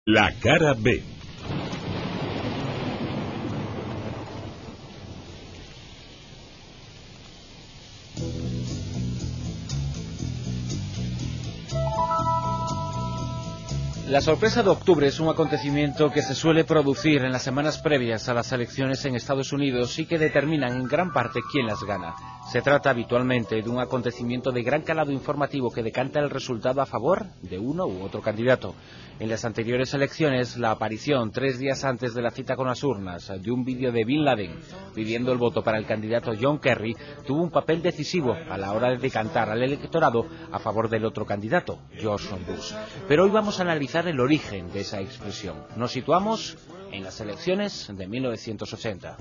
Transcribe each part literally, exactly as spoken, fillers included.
La cara B. La sorpresa de octubre es un acontecimiento que se suele producir en las semanas previas a las elecciones en Estados Unidos y que determinan en gran parte quién las gana. Se trata habitualmente de un acontecimiento de gran calado informativo que decanta el resultado a favor de uno u otro candidato. En las anteriores elecciones, la aparición, tres días antes de la cita con las urnas, de un vídeo de Bin Laden pidiendo el voto para el candidato John Kerry tuvo un papel decisivo a la hora de decantar al electorado a favor del otro candidato, George Bush. Pero hoy vamos a analizar el origen de esa expresión. Nos situamos en las elecciones de mil novecientos ochenta.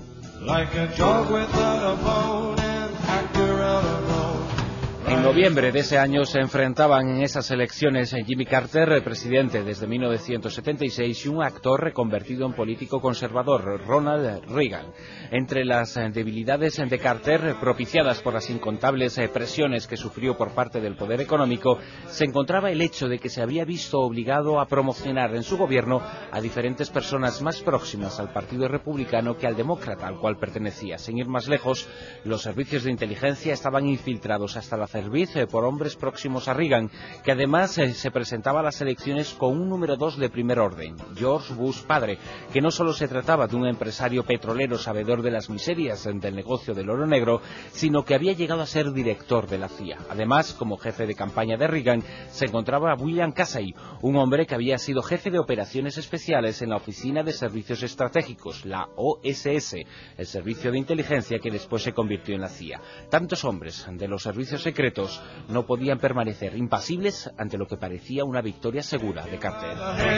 En noviembre de ese año se enfrentaban en esas elecciones Jimmy Carter, presidente desde mil novecientos setenta y seis, y un actor reconvertido en político conservador, Ronald Reagan. Entre las debilidades de Carter, propiciadas por las incontables presiones que sufrió por parte del poder económico, se encontraba el hecho de que se había visto obligado a promocionar en su gobierno a diferentes personas más próximas al Partido Republicano que al Demócrata al cual pertenecía. Sin ir más lejos, los servicios de inteligencia estaban infiltrados hasta la cerviz por hombres próximos a Reagan, que además eh, se presentaba a las elecciones con un número dos de primer orden, George Bush padre, que no solo se trataba de un empresario petrolero sabedor de las miserias del negocio del oro negro, sino que había llegado a ser director de la C I A. Además, como jefe de campaña de Reagan, se encontraba William Casey, un hombre que había sido jefe de operaciones especiales en la Oficina de Servicios Estratégicos, la O S S, el servicio de inteligencia que después se convirtió en la C I A. Tantos hombres de los servicios secretos no podían permanecer impasibles ante lo que parecía una victoria segura de Carter.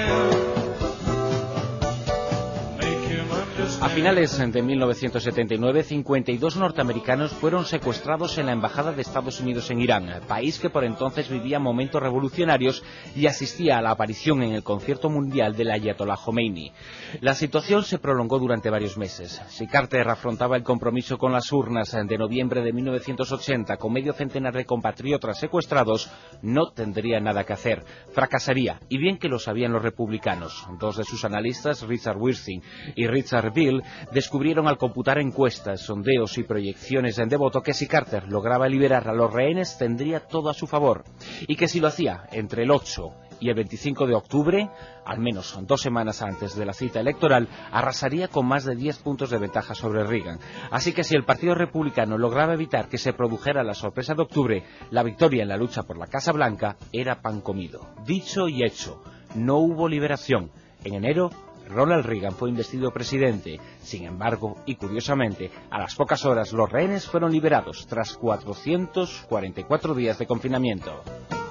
A finales de mil novecientos setenta y nueve, cincuenta y dos norteamericanos fueron secuestrados en la Embajada de Estados Unidos en Irán, país que por entonces vivía momentos revolucionarios y asistía a la aparición en el concierto mundial del Ayatollah Khomeini. La situación se prolongó durante varios meses. Si Carter afrontaba el compromiso con las urnas de noviembre de mil novecientos ochenta con medio centenar de compatriotas secuestrados, no tendría nada que hacer. Fracasaría, y bien que lo sabían los republicanos. Dos de sus analistas, Richard Wilson y Richard Bill, descubrieron al computar encuestas, sondeos y proyecciones de voto que si Carter lograba liberar a los rehenes tendría todo a su favor, y que si lo hacía entre el ocho y el veinticinco de octubre, al menos dos semanas antes de la cita electoral, arrasaría con más de diez puntos de ventaja sobre Reagan. Así que si el Partido Republicano lograba evitar que se produjera la sorpresa de octubre, la victoria en la lucha por la Casa Blanca era pan comido. Dicho y hecho, no hubo liberación. En enero, Ronald Reagan fue investido presidente. Sin embargo, y curiosamente, a las pocas horas los rehenes fueron liberados tras cuatrocientos cuarenta y cuatro días de confinamiento.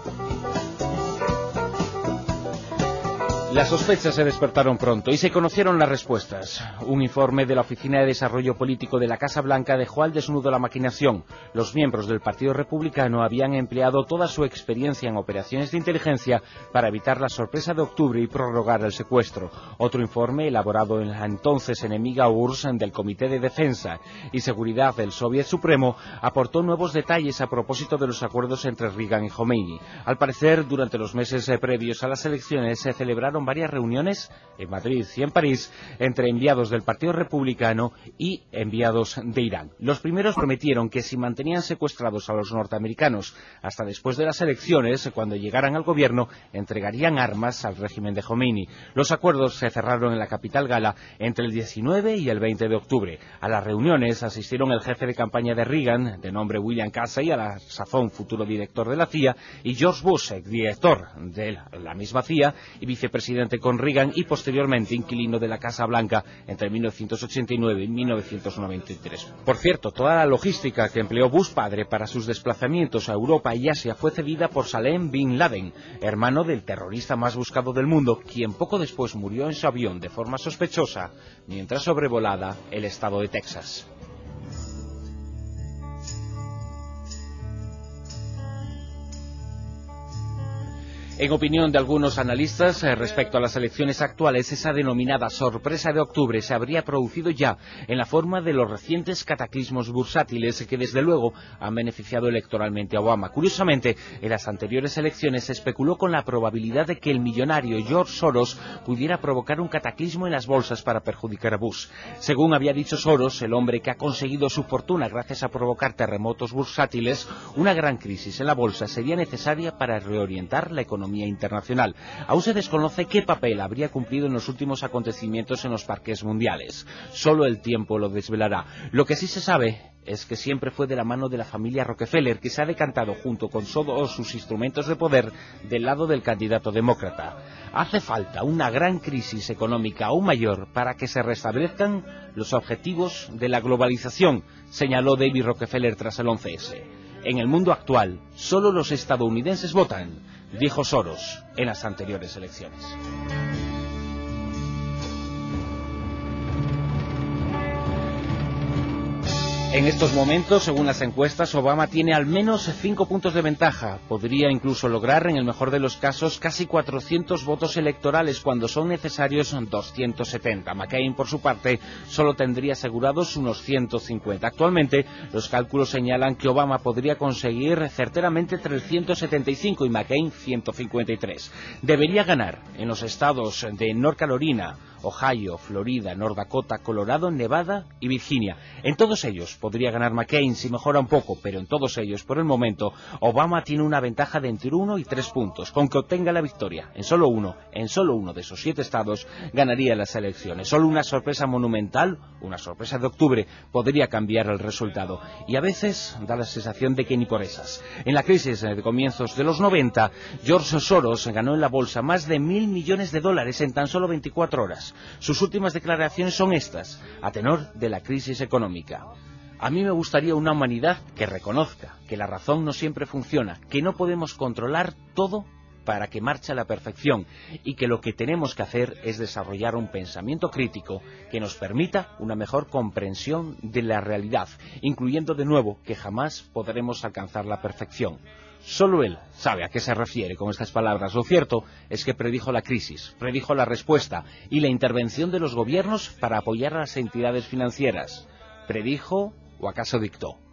Las sospechas se despertaron pronto y se conocieron las respuestas. Un informe de la Oficina de Desarrollo Político de la Casa Blanca dejó al desnudo la maquinación. Los miembros del Partido Republicano habían empleado toda su experiencia en operaciones de inteligencia para evitar la sorpresa de octubre y prorrogar el secuestro. Otro informe, elaborado en la entonces enemiga U R S S del Comité de Defensa y Seguridad del Soviet Supremo, aportó nuevos detalles a propósito de los acuerdos entre Reagan y Khomeini. Al parecer, durante los meses previos a las elecciones se celebraron varias reuniones en Madrid y en París entre enviados del Partido Republicano y enviados de Irán. Los primeros prometieron que si mantenían secuestrados a los norteamericanos hasta después de las elecciones, cuando llegaran al gobierno, entregarían armas al régimen de Khomeini. Los acuerdos se cerraron en la capital gala entre el diecinueve y el veinte de octubre. A las reuniones asistieron el jefe de campaña de Reagan, de nombre William Casey, a la sazón futuro director de la C I A, y George Bush, director de la misma C I A y vicepresidente con Reagan y posteriormente inquilino de la Casa Blanca entre mil novecientos ochenta y nueve y mil novecientos noventa y tres. Por cierto, toda la logística que empleó Bush padre para sus desplazamientos a Europa y Asia fue cedida por Salem Bin Laden, hermano del terrorista más buscado del mundo, quien poco después murió en su avión de forma sospechosa mientras sobrevolaba el estado de Texas. En opinión de algunos analistas, eh, respecto a las elecciones actuales, esa denominada sorpresa de octubre se habría producido ya en la forma de los recientes cataclismos bursátiles que desde luego han beneficiado electoralmente a Obama. Curiosamente, en las anteriores elecciones se especuló con la probabilidad de que el millonario George Soros pudiera provocar un cataclismo en las bolsas para perjudicar a Bush. Según había dicho Soros, el hombre que ha conseguido su fortuna gracias a provocar terremotos bursátiles, una gran crisis en la bolsa sería necesaria para reorientar la economía internacional. Aún se desconoce qué papel habría cumplido en los últimos acontecimientos en los parques mundiales. Solo el tiempo lo desvelará. Lo que sí se sabe es que siempre fue de la mano de la familia Rockefeller, que se ha decantado junto con todos sus instrumentos de poder del lado del candidato demócrata. Hace falta una gran crisis económica aún mayor para que se restablezcan los objetivos de la globalización, señaló David Rockefeller tras el once ese. En el mundo actual, solo los estadounidenses votan, dijo Soros en las anteriores elecciones. En estos momentos, según las encuestas, Obama tiene al menos cinco puntos de ventaja. Podría incluso lograr, en el mejor de los casos, casi cuatrocientos votos electorales cuando son necesarios doscientos setenta. McCain, por su parte, solo tendría asegurados unos ciento cincuenta. Actualmente, los cálculos señalan que Obama podría conseguir certeramente trescientos setenta y cinco y McCain ciento cincuenta y tres. Debería ganar en los estados de North Carolina, Ohio, Florida, North Dakota, Colorado, Nevada y Virginia. En todos ellos podría ganar McCain si mejora un poco, pero en todos ellos, por el momento, Obama tiene una ventaja de entre uno y tres puntos. Con que obtenga la victoria en solo uno, en solo uno de esos siete estados, ganaría las elecciones. Solo una sorpresa monumental, una sorpresa de octubre, podría cambiar el resultado. Y a veces da la sensación de que ni por esas. En la crisis de comienzos de los noventa, George Soros ganó en la bolsa más de mil millones de dólares en tan solo veinticuatro horas. Sus últimas declaraciones son estas, a tenor de la crisis económica. A mí me gustaría una humanidad que reconozca que la razón no siempre funciona, que no podemos controlar todo para que marche a la perfección y que lo que tenemos que hacer es desarrollar un pensamiento crítico que nos permita una mejor comprensión de la realidad, incluyendo de nuevo que jamás podremos alcanzar la perfección. Solo él sabe a qué se refiere con estas palabras. Lo cierto es que predijo la crisis, predijo la respuesta y la intervención de los gobiernos para apoyar a las entidades financieras. ¿Predijo o acaso dictó?